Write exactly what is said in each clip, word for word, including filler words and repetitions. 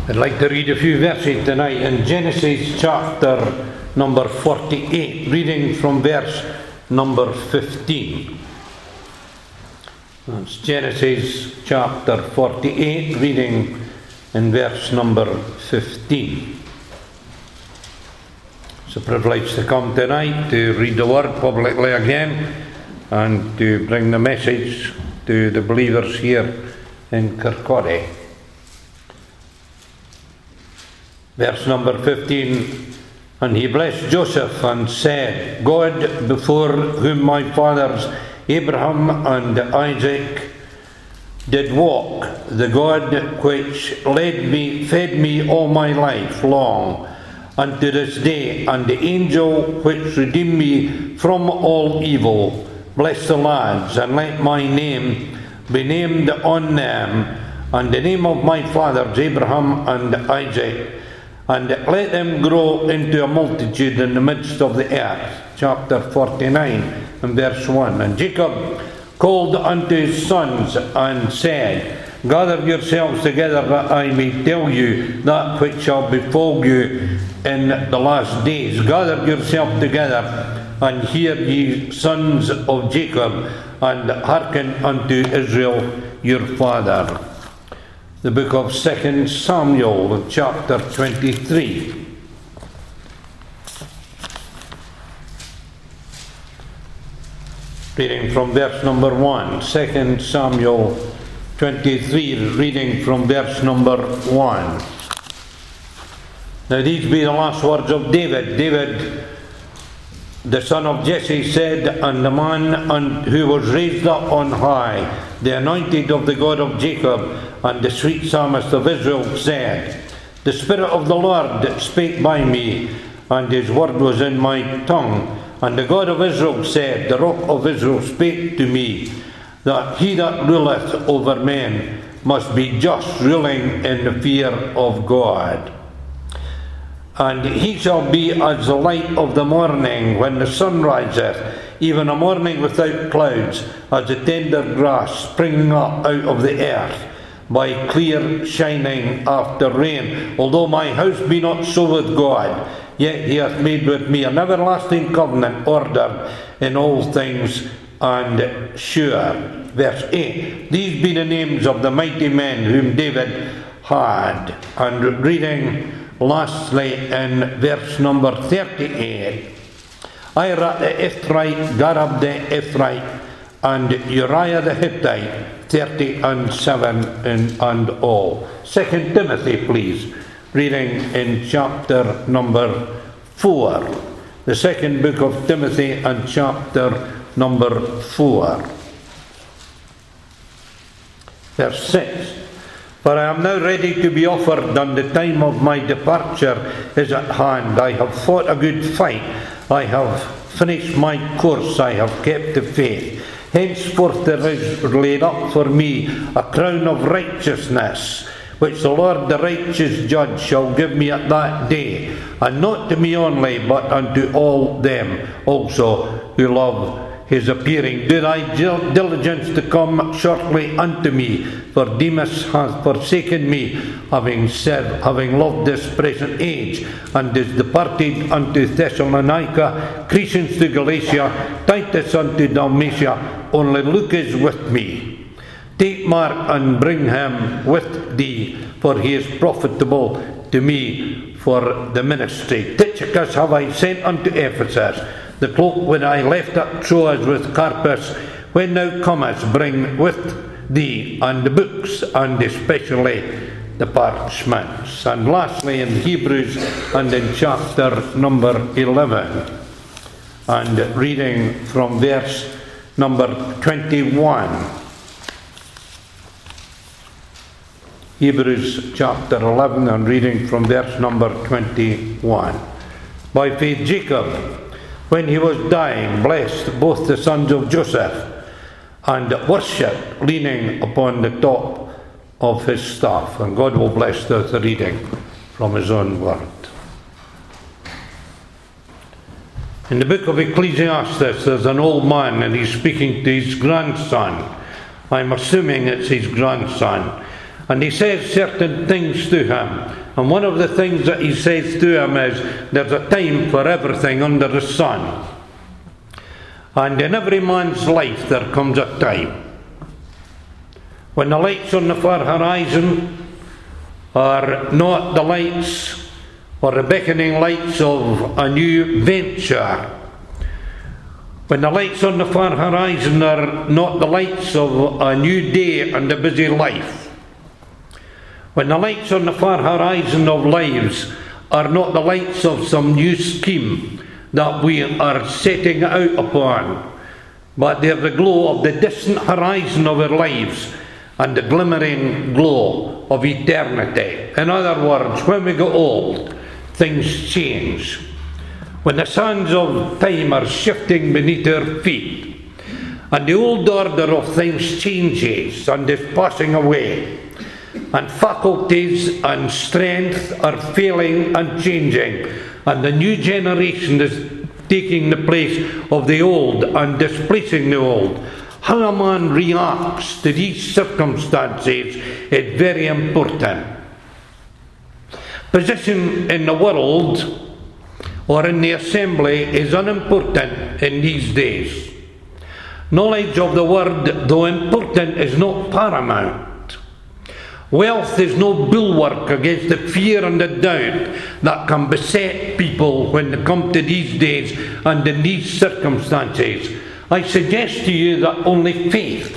I'd like to read a few verses tonight in Genesis chapter number forty-eight, reading from verse number fifteen. That's Genesis chapter forty-eight, reading in verse number fifteen. It's a privilege to come tonight to read the word publicly again and to bring the message to the believers here in Kirkcaldy. Verse number fifteen, and he blessed Joseph and said, God, before whom my fathers Abraham and Isaac did walk, the God which led me, fed me all my life long, unto this day, and the angel which redeemed me from all evil, bless the lads, and let my name be named on them, and the name of my fathers Abraham and Isaac, and let them grow into a multitude in the midst of the earth. Chapter forty-nine and verse one. And Jacob called unto his sons and said, gather yourselves together that I may tell you that which shall befall you in the last days. Gather yourselves together and hear, ye sons of Jacob, and hearken unto Israel your father. The book of Second Samuel, chapter twenty-three. Reading from verse number one. Second Samuel twenty-three, reading from verse number one. Now these be the last words of David. David, the son of Jesse, said, and the man who was raised up on high, the anointed of the God of Jacob, and the sweet psalmist of Israel, said, the Spirit of the Lord spake by me, and his word was in my tongue. And the God of Israel said, the Rock of Israel spake to me, that he that ruleth over men must be just, ruling in the fear of God. And he shall be as the light of the morning when the sun riseth, even a morning without clouds, as the tender grass springing up out of the earth, by clear shining after rain. Although my house be not so with God, yet he hath made with me an everlasting covenant, ordered in all things and sure. Verse eight. These be the names of the mighty men whom David had. And reading lastly in verse number thirty-eight. Ira the Ithrite, Gareb the Ithrite, and Uriah the Hittite, thirty and seven in and all. Second Timothy, please, reading in chapter number four. The second book of Timothy and chapter number four. Verse six. For I am now ready to be offered, and the time of my departure is at hand. I have fought a good fight. I have finished my course. I have kept the faith. Henceforth there is laid up for me a crown of righteousness, which the Lord the righteous judge shall give me at that day, and not to me only, but unto all them also who love his appearing. Do thy diligence to come shortly unto me, for Demas hath forsaken me, having said, having loved this present age, and is departed unto Thessalonica, Crescens to Galatia, Titus unto Dalmatia. Only Luke is with me. Take Mark and bring him with thee, for he is profitable to me for the ministry. Tychicus have I sent unto Ephesus. The cloak when I left at Troas with Carpus, when thou comest, bring with thee, and the books, and especially the parchments. And lastly in Hebrews and in chapter number eleven, and reading from verse number twenty-one. Hebrews chapter eleven, and reading from verse number twenty-one. By faith Jacob, when he was dying, blessed both the sons of Joseph, and worshipped, leaning upon the top of his staff. And God will bless the reading from his own word. In the book of Ecclesiastes, there's an old man, and he's speaking to his grandson. I'm assuming it's his grandson. And he says certain things to him. And one of the things that he says to him is, there's a time for everything under the sun. And in every man's life there comes a time when the lights on the far horizon are not the lights or the beckoning lights of a new venture. When the lights on the far horizon are not the lights of a new day and a busy life. When the lights on the far horizon of lives are not the lights of some new scheme that we are setting out upon, but they're the glow of the distant horizon of our lives and the glimmering glow of eternity. In other words, when we get old, things change. When the sands of time are shifting beneath our feet, and the old order of things changes and is passing away, and faculties and strength are failing and changing, and the new generation is taking the place of the old and displacing the old. How a man reacts to these circumstances is very important. Position in the world or in the assembly is unimportant in these days. Knowledge of the word, though important, is not paramount. Wealth is no bulwark against the fear and the doubt that can beset people when they come to these days and in these circumstances. I suggest to you that only faith,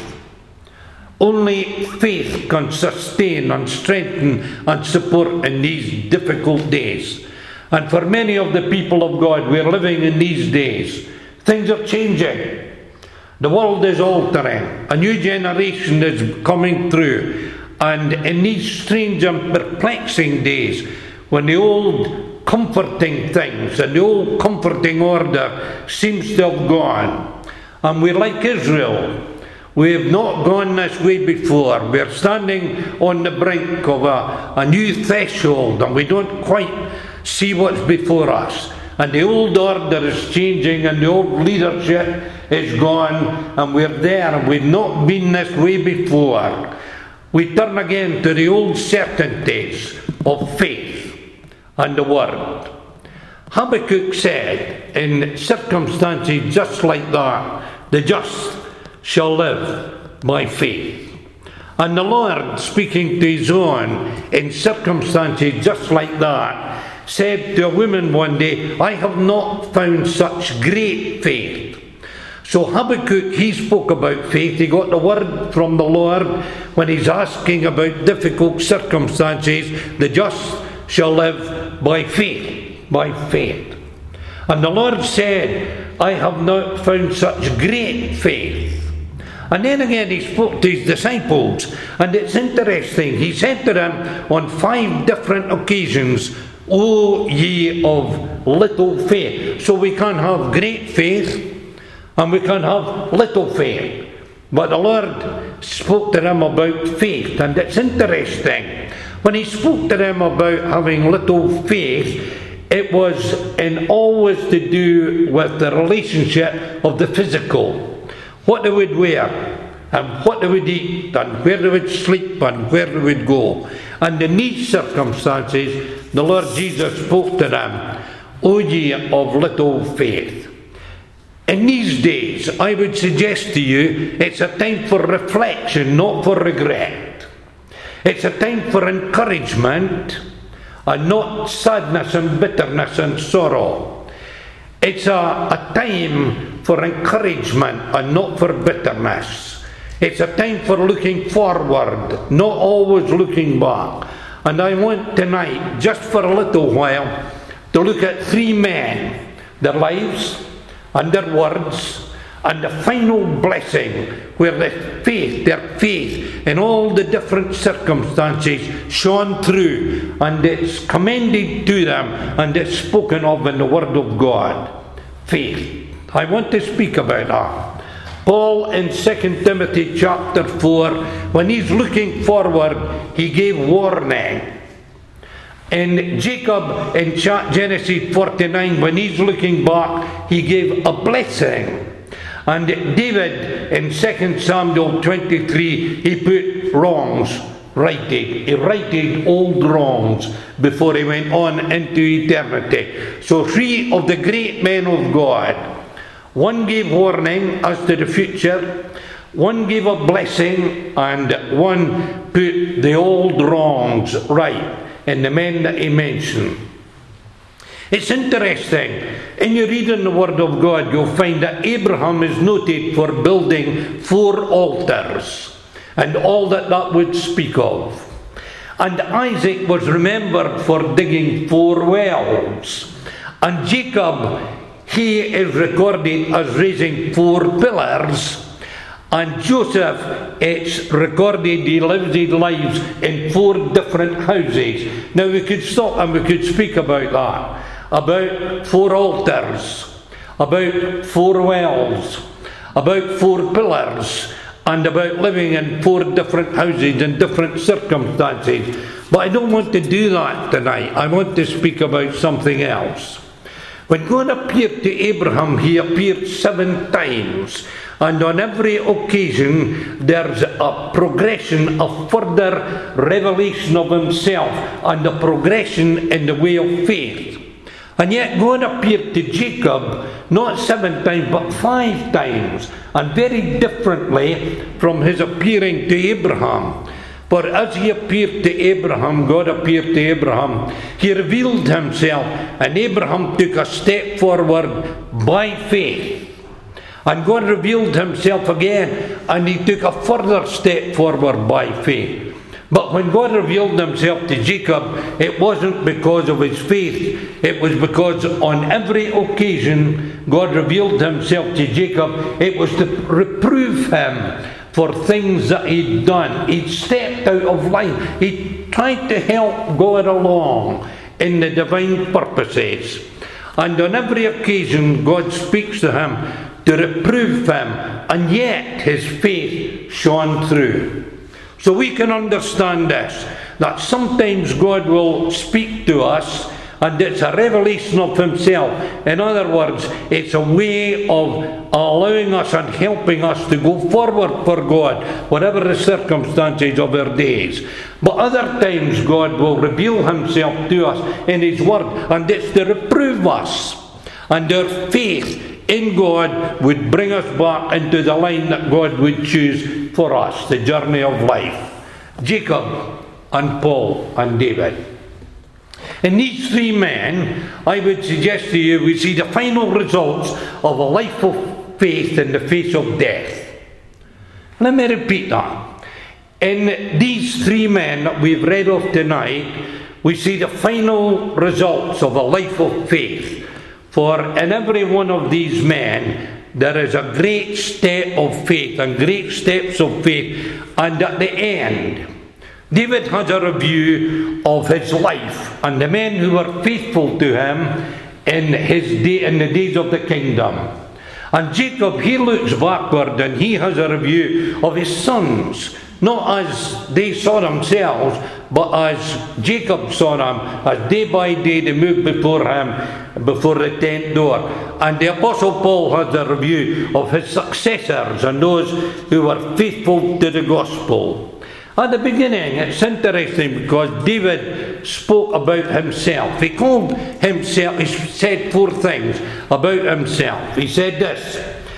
only faith can sustain and strengthen and support in these difficult days. And for many of the people of God, we're living in these days. Things are changing. The world is altering. A new generation is coming through. And in these strange and perplexing days, when the old comforting things and the old comforting order seems to have gone, and we're like Israel, we have not gone this way before. We're standing on the brink of a, a new threshold, and we don't quite see what's before us. And the old order is changing, and the old leadership is gone, and we're there, and we've not been this way before. We turn again to the old certainties of faith and the Word. Habakkuk said, in circumstances just like that, the just shall live by faith. And the Lord, speaking to his own in circumstances just like that, said to a woman one day, I have not found such great faith. So Habakkuk, he spoke about faith. He got the word from the Lord when he's asking about difficult circumstances. The just shall live by faith, by faith. And the Lord said, I have not found such great faith. And then again he spoke to his disciples. And it's interesting. He said to them on five different occasions, O ye of little faith. So we can have great faith, and we can have little faith. But the Lord spoke to them about faith. And it's interesting. When he spoke to them about having little faith, it was in always to do with the relationship of the physical. What they would wear, and what they would eat, and where they would sleep, and where they would go. And in these circumstances, the Lord Jesus spoke to them, O ye of little faith. In these days, I would suggest to you, it's a time for reflection, not for regret. It's a time for encouragement, and not sadness and bitterness and sorrow. It's a, a time for encouragement and not for bitterness. It's a time for looking forward, not always looking back. And I want tonight, just for a little while, to look at three men, their lives, and their words, and the final blessing where the faith, their faith in all the different circumstances shone through, and it's commended to them, and it's spoken of in the Word of God. Faith. I want to speak about that. Paul in Second Timothy chapter four, when he's looking forward, he gave warning. And Jacob in Genesis forty-nine, when he's looking back, he gave a blessing. And David in Second Samuel twenty-three, he put wrongs righted. He righted old wrongs before he went on into eternity. So three of the great men of God. One gave warning as to the future, one gave a blessing, and one put the old wrongs right in the men that he mentioned. It's interesting, in your reading the Word of God, you'll find that Abraham is noted for building four altars and all that that would speak of. And Isaac was remembered for digging four wells. And Jacob, he is recorded as raising four pillars. And Joseph, it's recorded he lives his lives in four different houses. Now we could stop and we could speak about that. About four altars, about four wells, about four pillars, and about living in four different houses in different circumstances. But I don't want to do that tonight. I want to speak about something else. When God appeared to Abraham, he appeared seven times. And on every occasion, there's a progression, a further revelation of himself, and a progression in the way of faith. And yet God appeared to Jacob not seven times but five times, and very differently from his appearing to Abraham. For as he appeared to Abraham, God appeared to Abraham, he revealed himself, and Abraham took a step forward by faith. And God revealed himself again, and he took a further step forward by faith. But when God revealed himself to Jacob, it wasn't because of his faith. It was because on every occasion God revealed himself to Jacob, it was to reprove him for things that he'd done. He'd stepped out of line. He tried to help God along in the divine purposes. And on every occasion God speaks to him to reprove him, and yet his faith shone through. So we can understand this, that sometimes God will speak to us and it's a revelation of himself. In other words, it's a way of allowing us and helping us to go forward for God, whatever the circumstances of our days. But other times God will reveal himself to us in his word, and it's to reprove us. And our faith in God would bring us back into the line that God would choose for us, the journey of life. Jacob and Paul and David. In these three men, I would suggest to you, we see the final results of a life of faith in the face of death. Let me repeat that. In these three men that we've read of tonight, we see the final results of a life of faith. For in every one of these men, there is a great step of faith and great steps of faith. And at the end, David has a review of his life and the men who were faithful to him in his day, in the days of the kingdom. And Jacob, he looks backward and he has a review of his sons, not as they saw themselves, but as Jacob saw them, as day by day they moved before him, before the tent door. And the Apostle Paul has a review of his successors and those who were faithful to the gospel. At the beginning, it's interesting because David spoke about himself. He called himself, he said four things about himself. He said this,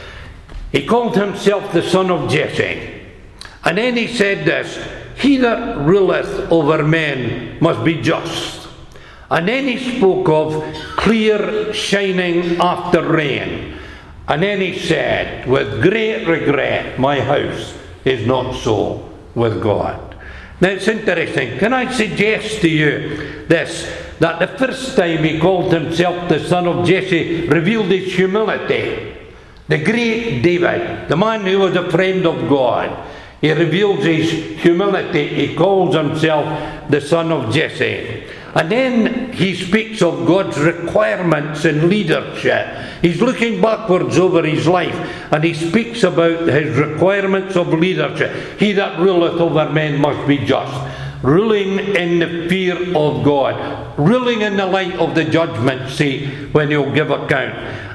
he called himself the son of Jesse. And then he said this, he that ruleth over men must be just. And then he spoke of clear shining after rain. And then he said, with great regret, my house is not so with God. Now it's interesting. Can I suggest to you this, that the first time he called himself the son of Jesse revealed his humility. The great David, the man who was a friend of God, he reveals his humility. He calls himself the son of Jesse. And then he speaks of God's requirements in leadership. He's looking backwards over his life and he speaks about his requirements of leadership. He that ruleth over men must be just. Ruling in the fear of God. Ruling in the light of the judgment seat when he'll give account.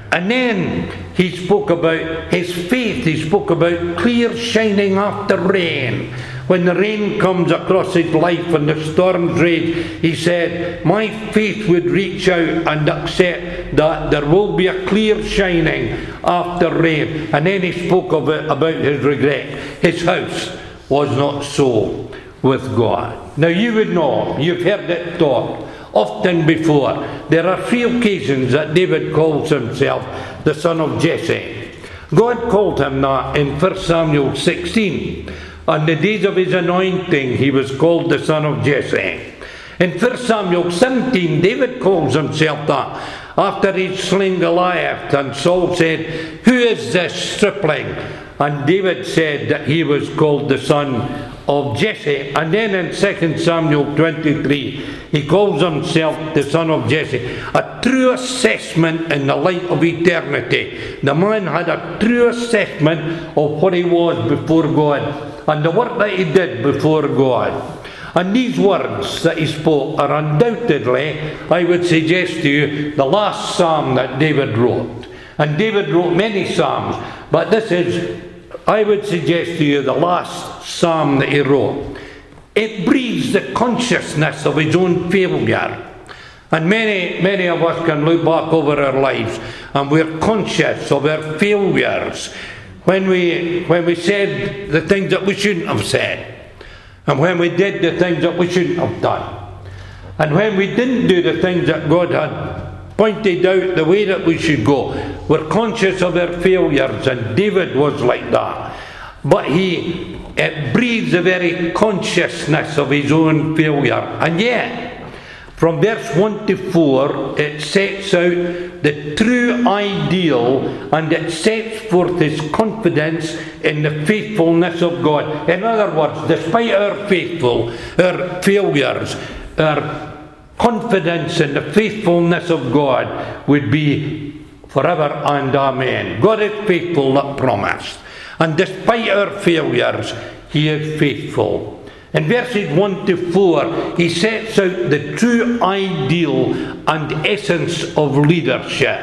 And then he spoke about his faith. He spoke about clear shining after rain. When the rain comes across his life and the storms rage, he said, my faith would reach out and accept that there will be a clear shining after rain. And then he spoke of it, about his regret. His house was not so with God. Now you would know, you've heard it taught often before. There are three occasions that David calls himself the son of Jesse. God called him that in First Samuel sixteen. On the days of his anointing, he was called the son of Jesse. In First Samuel seventeen, David calls himself that after he'd slain Goliath, and Saul said, who is this stripling? And David said that he was called the son of Jesse. And then in Second Samuel twenty-three, he calls himself the son of Jesse. A true assessment in the light of eternity. The man had a true assessment of what he was before God and the work that he did before God. And these words that he spoke are undoubtedly, I would suggest to you, the last psalm that David wrote. And David wrote many psalms, but this is, I would suggest to you, the last psalm that he wrote. It breathes the consciousness of his own failure. And many, many of us can look back over our lives and we're conscious of our failures. When we, when we said the things that we shouldn't have said. And when we did the things that we shouldn't have done. And when we didn't do the things that God had pointed out the way that we should go. We're conscious of our failures, and David was like that. But he it breathes the very consciousness of his own failure. And yet, from verse one to four, it sets out the true ideal, and it sets forth his confidence in the faithfulness of God. In other words, despite our faithful, our failures, our confidence in the faithfulness of God would be forever and amen. God is faithful that promised. And despite our failures, he is faithful. In verses one to four, he sets out the true ideal and essence of leadership.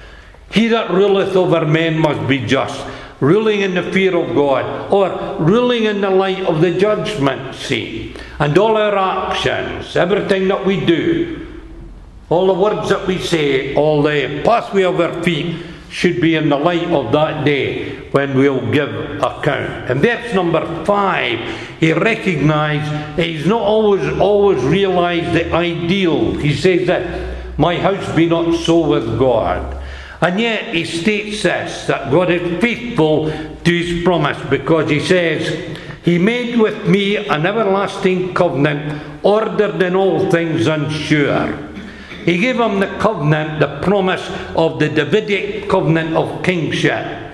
He that ruleth over men must be just, ruling in the fear of God, or ruling in the light of the judgment seat. And all our actions, everything that we do, all the words that we say, all the pathway of our feet, should be in the light of that day when we'll give account. In verse number five, he recognised he's not always always realised the ideal. He says that my house be not so with God. And yet he states this, that God is faithful to his promise, because he says, he made with me an everlasting covenant, ordered in all things and sure. He gave him the covenant, the promise of the Davidic covenant of kingship.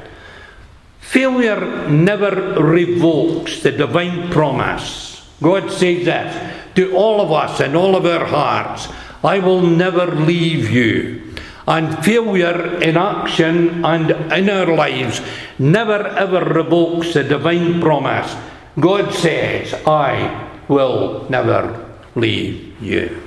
Failure never revokes the divine promise. God says this to all of us in all of our hearts, I will never leave you. And failure in action and in our lives never ever revokes the divine promise. God says, I will never leave you.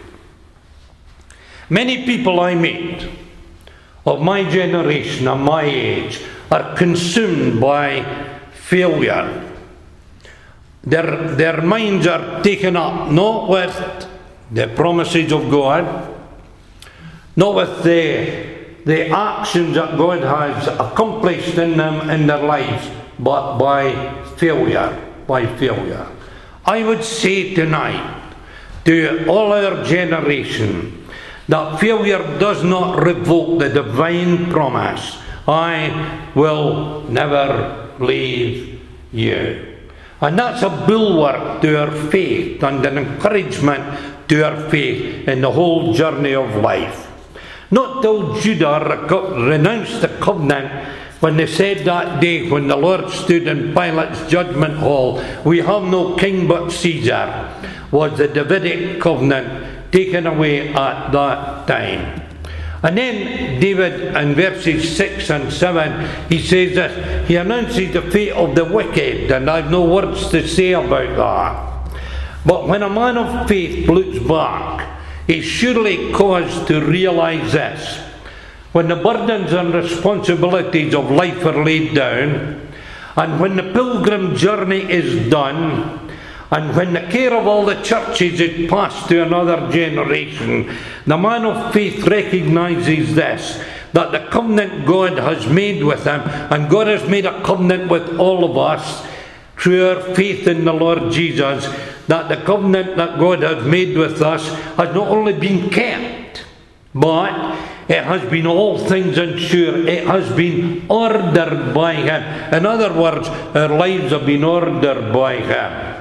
Many people I meet of my generation and my age are consumed by failure. Their, their minds are taken up not with the promises of God, not with the, the actions that God has accomplished in them in their lives, but by failure, by failure. I would say tonight to all our generation, that failure does not revoke the divine promise. I will never leave you. And that's a bulwark to our faith and an encouragement to our faith in the whole journey of life. Not till Judah renounced the covenant, when they said that day when the Lord stood in Pilate's judgment hall, we have no king but Caesar, was the Davidic covenant taken away at that time. And then David in verses six and seven, he says this, he announces the fate of the wicked, and I've no words to say about that. But when a man of faith looks back, he's surely caused to realise this. when the burdens and responsibilities of life are laid down, and when the pilgrim journey is done, and when the care of all the churches is passed to another generation, the man of faith recognizes this, that the covenant God has made with him, and God has made a covenant with all of us through our faith in the Lord Jesus, that the covenant that God has made with us has not only been kept, but it has been all things ensured. It has been ordered by him. In other words, our lives have been ordered by him.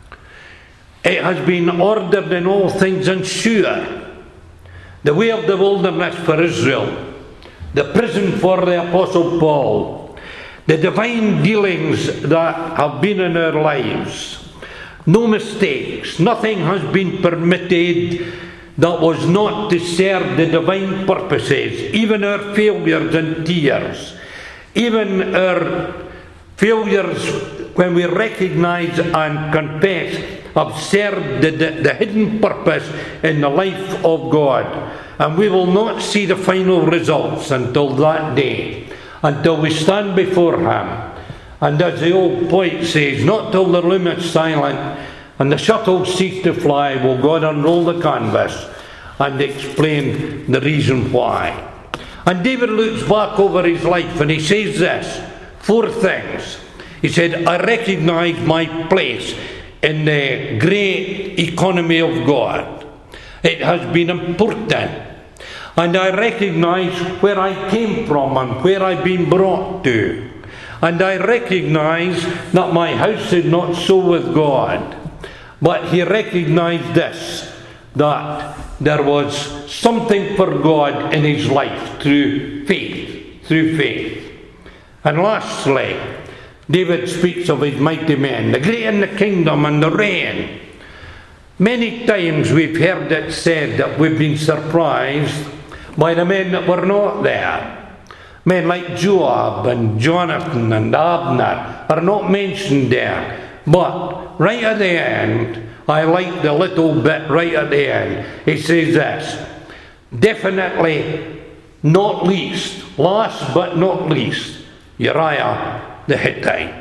It has been ordered in all things ensured. The way of the wilderness for Israel, the prison for the Apostle Paul, the divine dealings that have been in our lives. No mistakes. Nothing has been permitted that was not to serve the divine purposes. Even our failures and tears. Even our failures, when we recognize and confess, have served the, the, the hidden purpose in the life of God. And we will not see the final results until that day, until we stand before him. And as the old poet says, not till the loom is silent and the shuttles cease to fly will God unroll the canvas and explain the reason why. And David looks back over his life and he says this, four things. He said, I recognize my place in the great economy of God. It has been important. And I recognize where I came from and where I've been brought to. And I recognize that my house is not so with God. But he recognized this, that there was something for God in his life through faith, through faith. And lastly, David speaks of his mighty men, the great in the kingdom and the reign. Many times we've heard it said that we've been surprised by the men that were not there. Men like Joab and Jonathan and Abner are not mentioned there. But right at the end, I like the little bit right at the end. It says this, definitely not least, last but not least, Uriah the Hittite.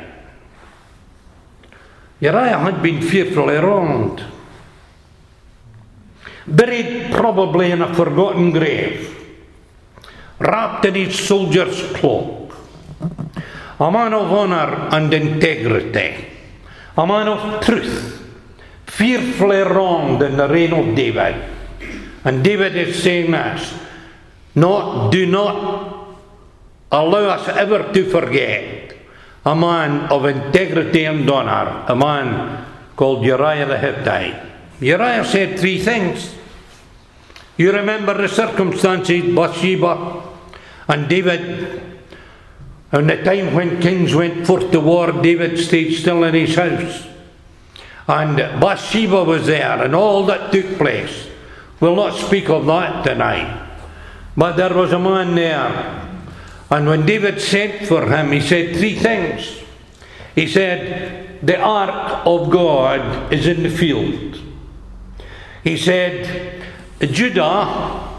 Uriah had been fearfully wronged. Buried probably in a forgotten grave. Wrapped in his soldier's cloak. A man of honour and integrity. A man of truth. Fearfully wronged in the reign of David. And David is saying this. Not, do not allow us ever to forget a man of integrity and honour. A man called Uriah the Hittite. Uriah said three things. You remember the circumstances, Bathsheba and David. And the time when kings went forth to war, David stayed still in his house. And Bathsheba was there and all that took place. We'll not speak of that tonight. But there was a man there. And when David sent for him, he said three things. He said, the ark of God is in the field. He said, Judah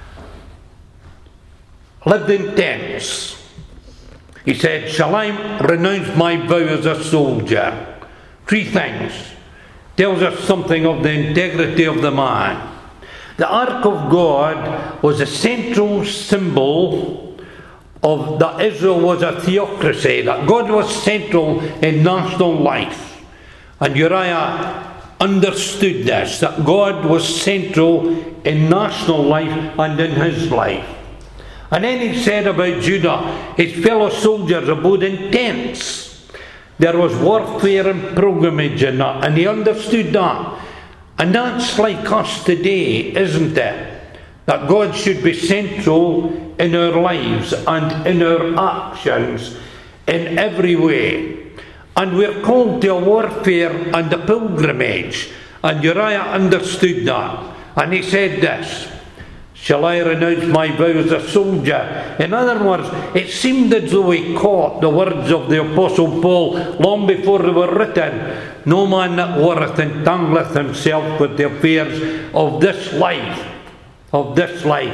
lived in tents. He said, shall I renounce my vow as a soldier? Three things. Tells us something of the integrity of the man. The ark of God was a central symbol of that Israel was a theocracy, that God was central in national life. And Uriah understood this, that God was central in national life and in his life. And then he said about Judah, his fellow soldiers abode in tents. There was warfare and pilgrimage in that, and he understood that. And that's like us today, isn't it? That God should be central in our lives and in our actions in every way. And we're called to a warfare and a pilgrimage. And Uriah understood that. And he said this, shall I renounce my vow as a soldier? In other words, it seemed as though he caught the words of the Apostle Paul long before they were written. No man that warreth entangleth himself with the affairs of this life. Of this life.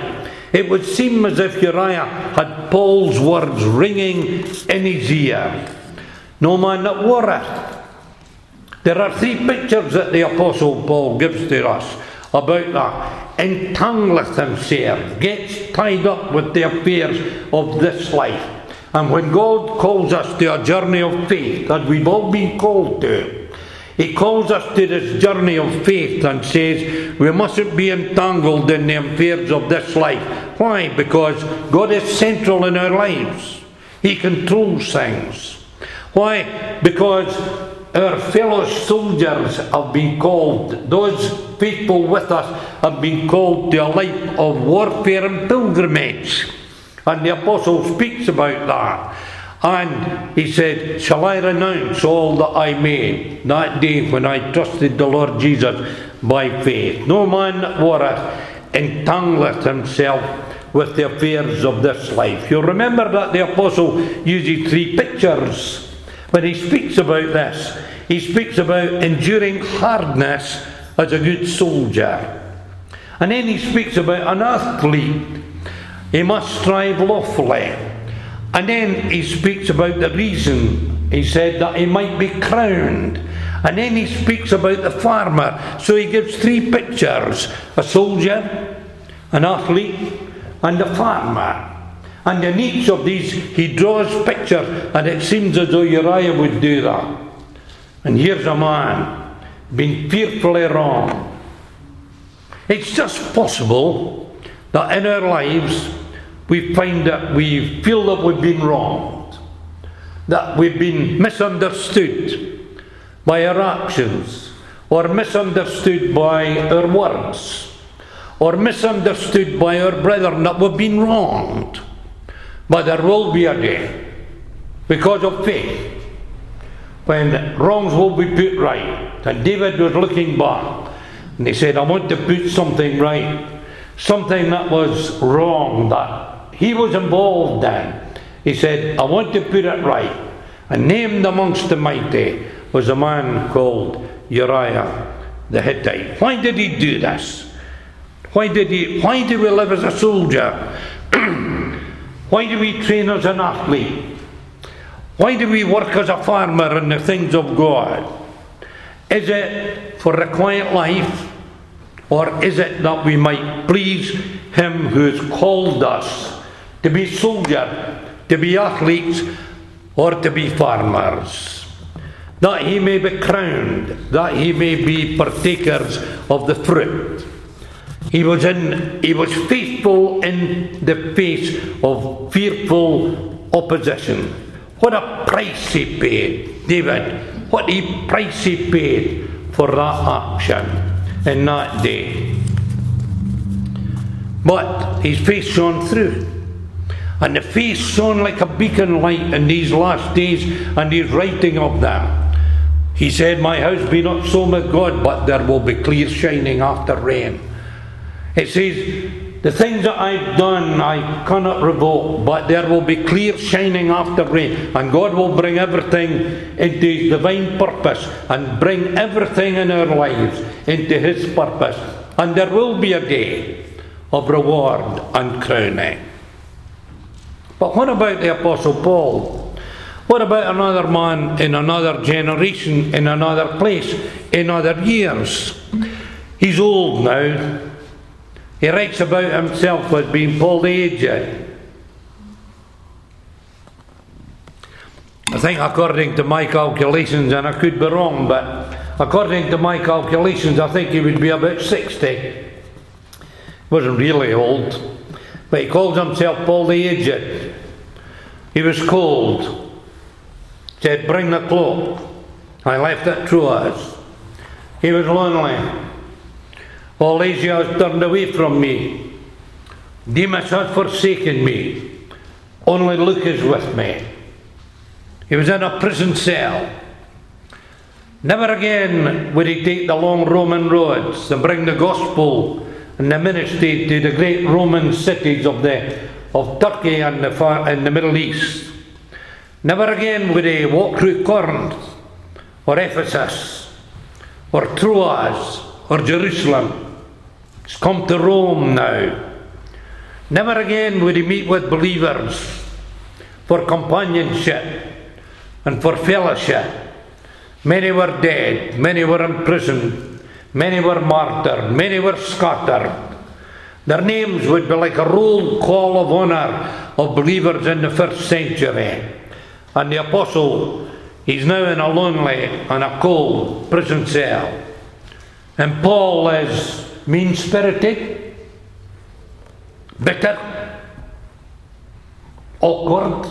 It would seem as if Uriah had Paul's words ringing in his ear. No man that warreth. There are three pictures that the Apostle Paul gives to us about that. Entangleth himself, gets tied up with the affairs of this life. And when God calls us to a journey of faith, that we've all been called to, He calls us to this journey of faith and says we mustn't be entangled in the affairs of this life. Why? Because God is central in our lives. He controls things. Why? Because our fellow soldiers have been called, those faithful with us have been called to a life of warfare and pilgrimage. And the Apostle speaks about that. And he said, shall I renounce all that I made that day when I trusted the Lord Jesus by faith? No man that warreth entangleth himself with the affairs of this life. You'll remember that the Apostle uses three pictures when he speaks about this. He speaks about enduring hardness as a good soldier. And then he speaks about an athlete. He must strive lawfully. And then he speaks about the reason, he said, that he might be crowned. And then he speaks about the farmer. So he gives three pictures: a soldier, an athlete, and a farmer. And in each of these he draws pictures, and it seems as though Uriah would do that. And here's a man being fearfully wrong. It's just possible that in our lives we find that we feel that we've been wronged, that we've been misunderstood by our actions, or misunderstood by our words, or misunderstood by our brethren, that we've been wronged. But there will be a day, because of faith, when wrongs will be put right. And David was looking back, and he said, I want to put something right, something that was wrong, that he was involved in. He said, I want to put it right. And named amongst the mighty was a man called Uriah the Hittite. Why did he do this? Why did he? Why do we live as a soldier? Why do we train as an athlete? Why do we work as a farmer in the things of God? Is it for a quiet life? Or is it that we might please Him who has called us to be soldiers, to be athletes, or to be farmers? That He may be crowned, that He may be partakers of the fruit. He was in, he was faithful in the face of fearful opposition. What a price he paid, David. What a price he paid for that action in that day. But his face shone through. And the face shone like a beacon light in these last days, and he's writing of them. He said, my house be not sown with God, but there will be clear shining after rain. It says, the things that I've done I cannot revoke, but there will be clear shining after rain, and God will bring everything into His divine purpose, and bring everything in our lives into His purpose, and there will be a day of reward and crowning. But what about the Apostle Paul? What about another man in another generation, in another place, in other years? He's old now. He writes about himself as being Paul the Aged. I think according to my calculations, and I could be wrong, but according to my calculations, I think he would be about sixty. He wasn't really old, but he calls himself Paul the Aged. He was cold. He said, bring the cloak. I left it Troas. He was lonely. All Asia has turned away from me. Demas has forsaken me. Only Luke is with me. He was in a prison cell. Never again would he take the long Roman roads and bring the gospel and the ministry to the great Roman cities of the of Turkey and the far, and the Middle East. Never again would he walk through Corinth or Ephesus or Troas or Jerusalem. He's come to Rome now. Never again would he meet with believers for companionship and for fellowship. Many were dead, many were imprisoned, many were martyred, many were scattered. Their names would be like a roll call of honour of believers in the first century. And the apostle, he's now in a lonely and a cold prison cell. And Paul is mean-spirited, bitter, awkward,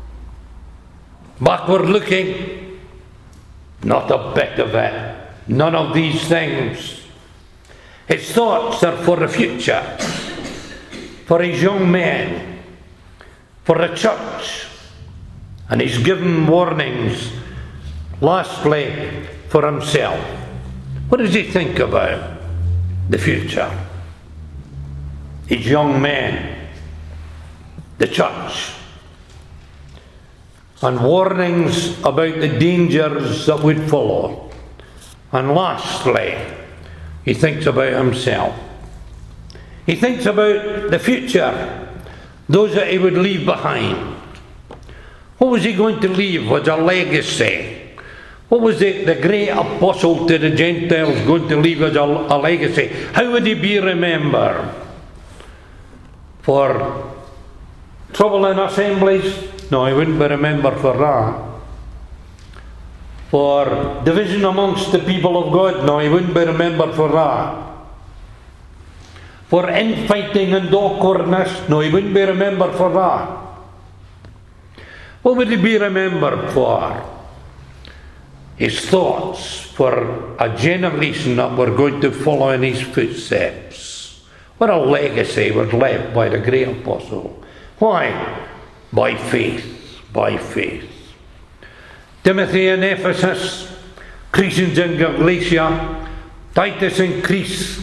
backward-looking. Not a bit of it. None of these things. His thoughts are for the future, for his young men, for the church, and he's given warnings, lastly, for himself. What does he think about the future? His young men, the church, and warnings about the dangers that would follow. And lastly, he thinks about himself. He thinks about the future, those that he would leave behind. What was he going to leave as a legacy? What was the, the great apostle to the Gentiles going to leave as a, a legacy? How would he be remembered? For trouble in assemblies? No, he wouldn't be remembered for that. For division amongst the people of God? No, he wouldn't be remembered for that. For infighting and awkwardness? No, he wouldn't be remembered for that. What would he be remembered for? His thoughts for a generation that were going to follow in his footsteps. What a legacy was left by the great apostle. Why? By faith. By faith. Timothy in Ephesus, Crescens in Galatia, Titus in Crete,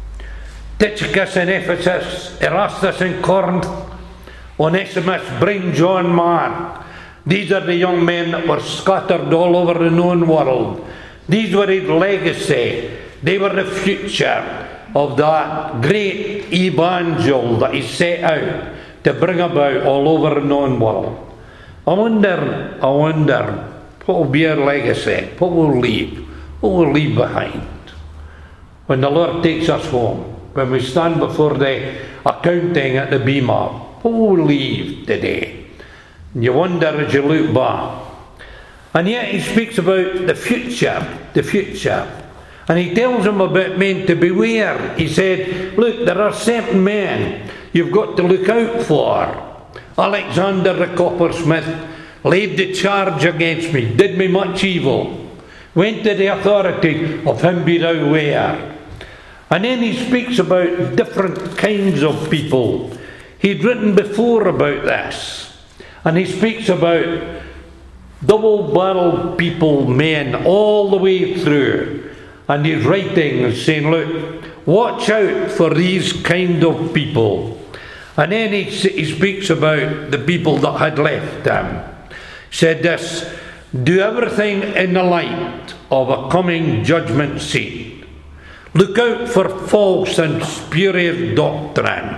Tychicus in Ephesus, Erastus in Corinth, Onesimus, bring John Mark. These are the young men that were scattered all over the known world. These were his legacy. They were the future of that great evangel that he set out to bring about all over the known world. I wonder, I wonder, what will be our legacy? What will we leave? What will we leave behind? When the Lord takes us home, when we stand before the accounting at the bema, what will we leave today? And you wonder as you look back. And yet he speaks about the future, the future. And he tells them about men to beware. He said, look, there are certain men you've got to look out for. Alexander the coppersmith laid the charge against me, did me much evil, went to the authority of him be thou ware. And then he speaks about different kinds of people. He'd written before about this. And he speaks about double-barreled people, men, all the way through. And he's writing and saying, look, watch out for these kind of people. And then he, he speaks about the people that had left him. Said this, do everything in the light of a coming judgment seat. Look out for false and spurious doctrine.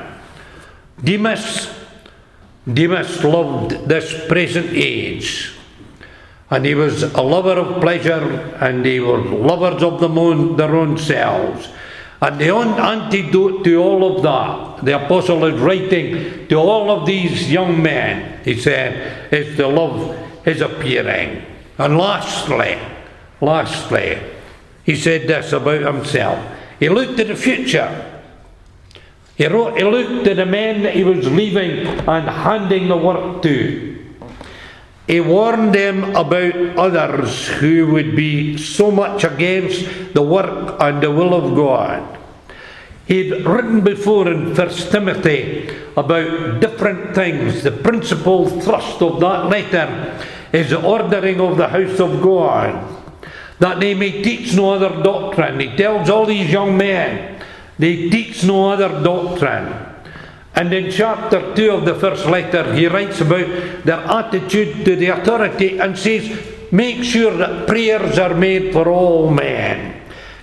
Demas, Demas loved this present age, and he was a lover of pleasure, and they were lovers of them own, their own selves. And the antidote to all of that, the apostle is writing to all of these young men, he said, is to love his appearing. And lastly, lastly, he said this about himself. He looked to the future. He, wrote, he looked to the men that he was leaving and handing the work to. He warned them about others who would be so much against the work and the will of God. He'd written before in First Timothy about different things. The principal thrust of that letter is the ordering of the house of God, that they may teach no other doctrine. He tells all these young men, they teach no other doctrine. And in chapter two of the first letter, he writes about their attitude to the authority and says, make sure that prayers are made for all men.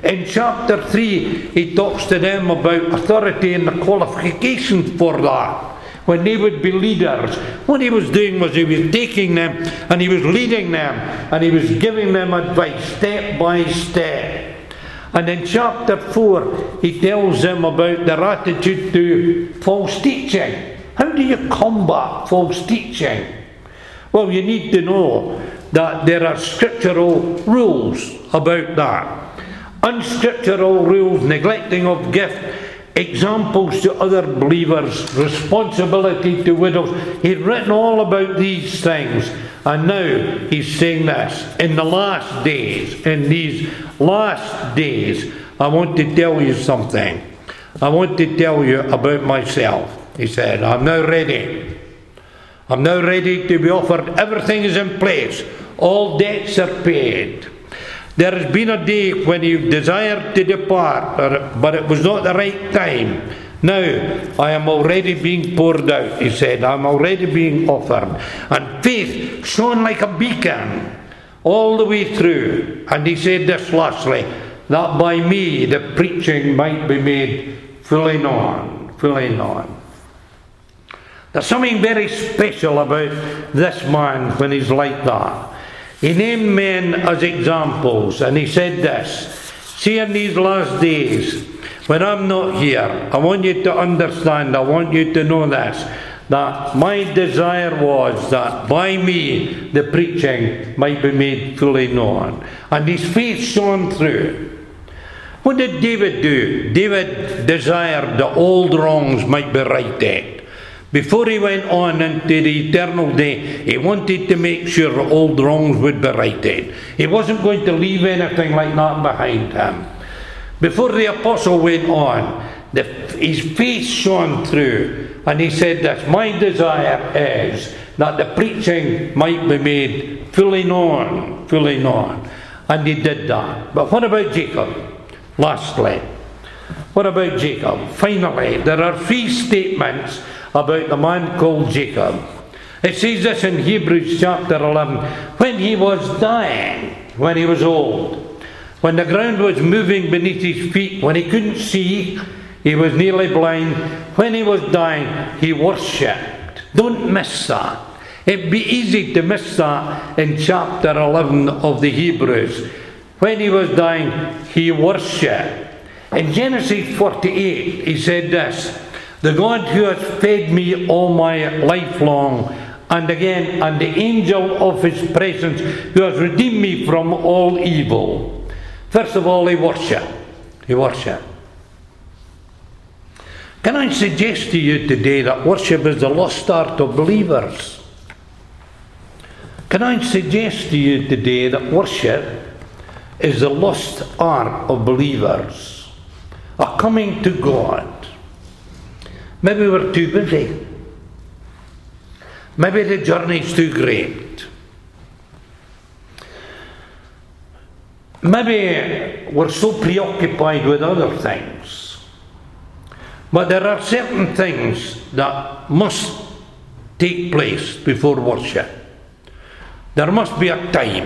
In chapter three, he talks to them about authority and the qualifications for that. When they would be leaders, what he was doing was he was taking them and he was leading them and he was giving them advice step by step. And in chapter four, he tells them about their attitude to false teaching. How do you combat false teaching? Well, you need to know that there are scriptural rules about that. Unscriptural rules, neglecting of gift, examples to other believers, responsibility to widows. He'd written all about these things, and now he's saying this. In the last days, in these last days, I want to tell you something. I want to tell you about myself. He said, I'm now ready. I'm now ready to be offered. Everything is in place. All debts are paid. There has been a day when you desired to depart, but it was not the right time. Now I am already being poured out, he said. I'm already being offered. And faith shone like a beacon all the way through. And he said this lastly, that by me the preaching might be made fully known. Fully known. There's something very special about this man when he's like that. He named men as examples, and he said this, see, in these last days, when I'm not here, I want you to understand, I want you to know this, that my desire was that by me the preaching might be made fully known. And his faith shone through. What did David do? David desired that old wrongs might be righted. Before he went on into the eternal day, he wanted to make sure old wrongs would be righted. He wasn't going to leave anything like that behind him. Before the apostle went on, the, his face shone through, and he said this, my desire is that the preaching might be made fully known, fully known. And he did that. But what about Jacob? Lastly, what about Jacob? Finally, there are three statements about the man called Jacob. It says this in Hebrews chapter eleven. When he was dying, when he was old, when the ground was moving beneath his feet, when he couldn't see, he was nearly blind. When he was dying, he worshipped. Don't miss that. It'd be easy to miss that in chapter eleven of the Hebrews. When he was dying, he worshipped. In Genesis forty-eight, he said this, the God who has fed me all my life long, and again, and the angel of his presence who has redeemed me from all evil. First of all, he worshipped. He worshipped. Can I suggest to you today that worship is the lost art of believers? Can I suggest to you today that worship is the lost art of believers? A coming to God. Maybe we're too busy. Maybe the journey's too great. Maybe we're so preoccupied with other things. But there are certain things that must take place before worship. There must be a time.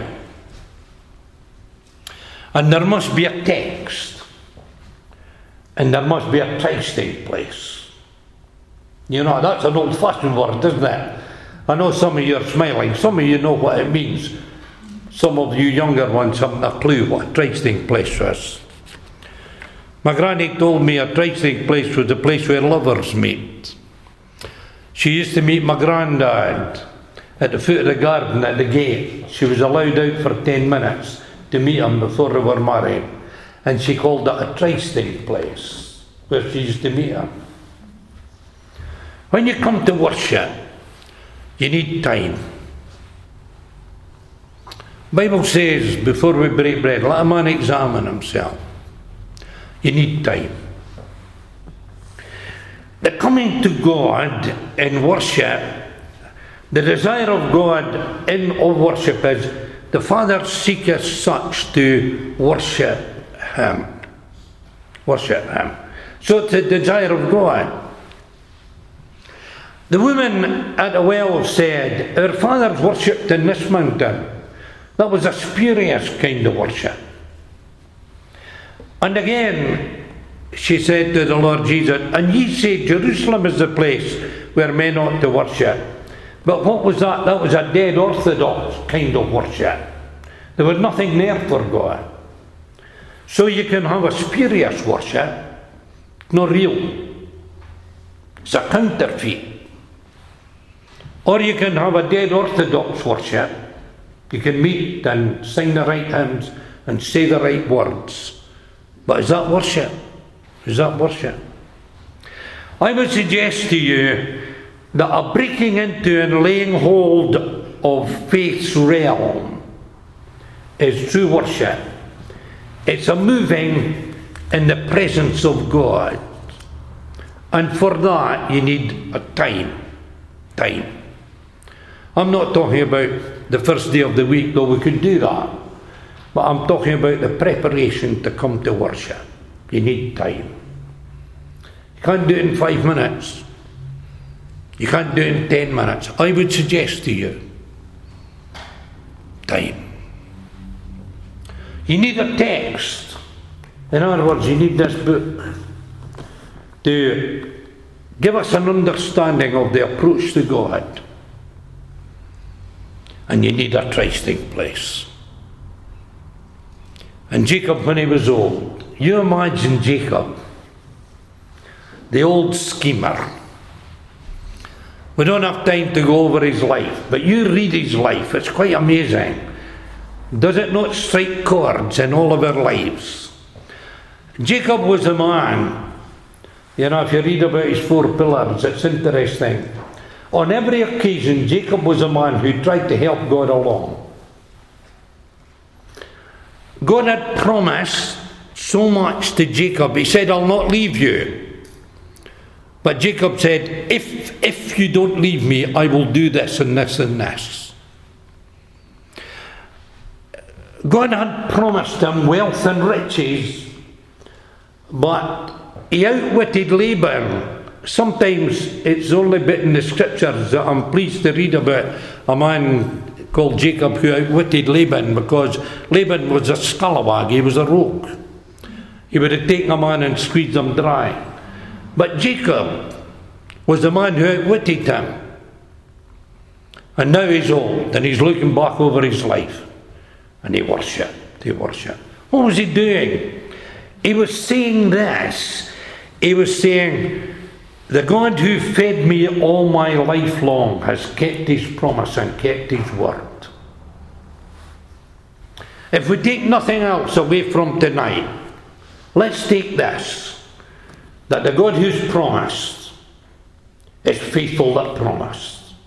And there must be a text. And there must be a trysting place. You know, that's an old-fashioned word, isn't it? I know some of you are smiling. Some of you know what it means. Some of you younger ones haven't a clue what a trysting place was. My granny told me a trysting place was the place where lovers meet. She used to meet my granddad at the foot of the garden at the gate. She was allowed out for ten minutes to meet him before they were married. And she called it a trysting place where she used to meet him. When you come to worship, you need time. The Bible says, before we break bread, let a man examine himself. You need time. The coming to God in worship, the desire of God in of worship is, the Father seeketh such to worship Him. Worship Him. So it's the desire of God. The woman at the well said, our fathers worshipped in this mountain. That was a spurious kind of worship. And again, she said to the Lord Jesus, and ye say Jerusalem is the place where men ought to worship. But what was that? That was a dead orthodox kind of worship. There was nothing there for God. So you can have a spurious worship, not real. It's a counterfeit. Or you can have a dead orthodox worship. You can meet and sing the right hymns and say the right words. But is that worship? Is that worship? I would suggest to you that a breaking into and laying hold of faith's realm is true worship. It's a moving in the presence of God. And for that you need a time. Time. I'm not talking about the first day of the week, though we could do that. But I'm talking about the preparation to come to worship. You need time. You can't do it in five minutes. You can't do it in ten minutes. I would suggest to you, time. You need a text. In other words, you need this book to give us an understanding of the approach to God. And you need a trysting place. And Jacob, when he was old, you imagine Jacob, the old schemer. We don't have time to go over his life, but you read his life, it's quite amazing. Does it not strike chords in all of our lives? Jacob was a man, you know, if you read about his four pillars, it's interesting. On every occasion, Jacob was a man who tried to help God along. God had promised so much to Jacob. He said, I'll not leave you. But Jacob said, if, if you don't leave me, I will do this and this and this. God had promised him wealth and riches, but he outwitted Laban. Sometimes it's only bit in the scriptures that I'm pleased to read about a man called Jacob who outwitted Laban, because Laban was a scallywag, he was a rogue. He would have taken a man and squeezed him dry. But Jacob was the man who outwitted him. And now he's old and he's looking back over his life and he worshipped, he worshipped. What was he doing? He was saying this. He was saying, the God who fed me all my life long has kept his promise and kept his word. If we take nothing else away from tonight, let's take this, that the God who's promised is faithful that promised.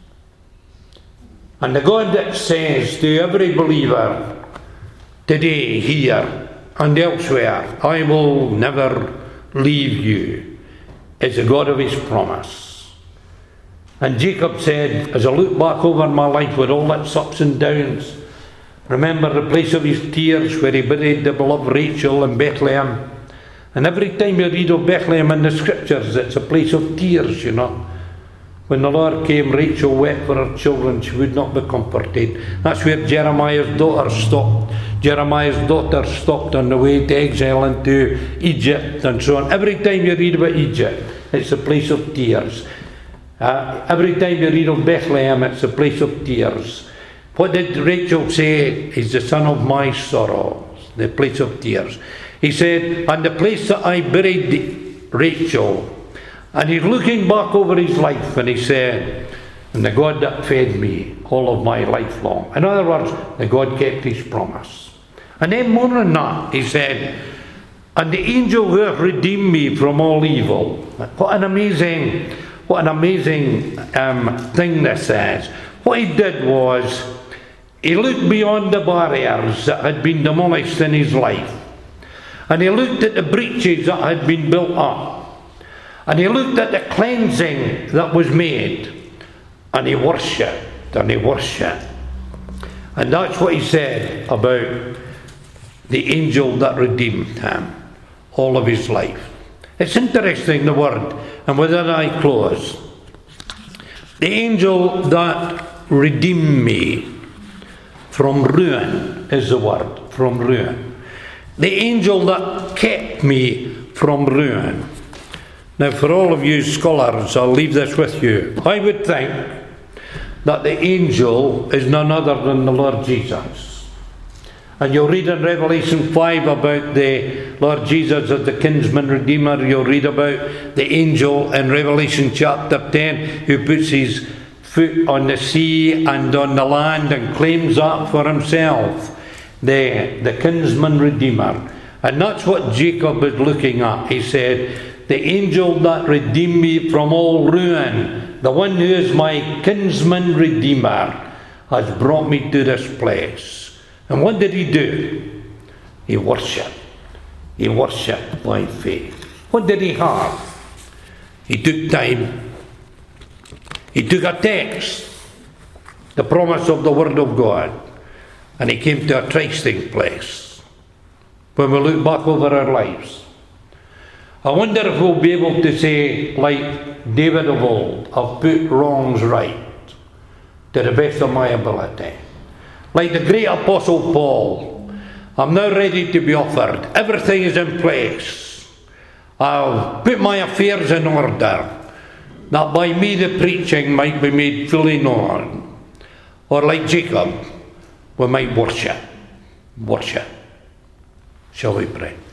And the God that says to every believer today, here and elsewhere, I will never leave you, is the God of his promise. And Jacob said, as I look back over my life with all its ups and downs, remember the place of his tears where he buried the beloved Rachel in Bethlehem. And every time you read of Bethlehem in the scriptures, it's a place of tears, you know. When the Lord came, Rachel wept for her children, she would not be comforted. That's where Jeremiah's daughter stopped. Jeremiah's daughter stopped on the way to exile into Egypt and so on. Every time you read about Egypt, it's a place of tears. Uh, every time you read of Bethlehem, it's a place of tears. What did Rachel say? He's the son of my sorrows, the place of tears. He said, and the place that I buried Rachel. And he's looking back over his life and he said, and the God that fed me all of my life long. In other words, the God kept his promise. And then more than that, he said, and the angel who hath redeemed me from all evil. What an amazing, what an amazing um, thing this is. What he did was, he looked beyond the barriers that had been demolished in his life. And he looked at the breaches that had been built up. And he looked at the cleansing that was made. And he worshipped, and he worshipped. And that's what he said about the angel that redeemed him all of his life. It's interesting, the word, and with that I close. The angel that redeemed me from ruin is the word, from ruin. The angel that kept me from ruin. Now, for all of you scholars, I'll leave this with you. I would think that the angel is none other than the Lord Jesus. And you'll read in Revelation five about the Lord Jesus as the kinsman redeemer. You'll read about the angel in Revelation chapter ten who puts his foot on the sea and on the land and claims that for himself. The, the kinsman redeemer. And that's what Jacob is looking at. He said, the angel that redeemed me from all ruin, the one who is my kinsman redeemer, has brought me to this place. And what did he do? He worshipped. He worshipped by faith. What did he have? He took time. He took a text, the promise of the Word of God, and he came to a trysting place. When we look back over our lives, I wonder if we'll be able to say, like David of old, I've put wrongs right to the best of my ability. Like the great Apostle Paul, I'm now ready to be offered. Everything is in place. I'll put my affairs in order, that by me the preaching might be made fully known. Or like Jacob, we might worship. Worship. Shall we pray?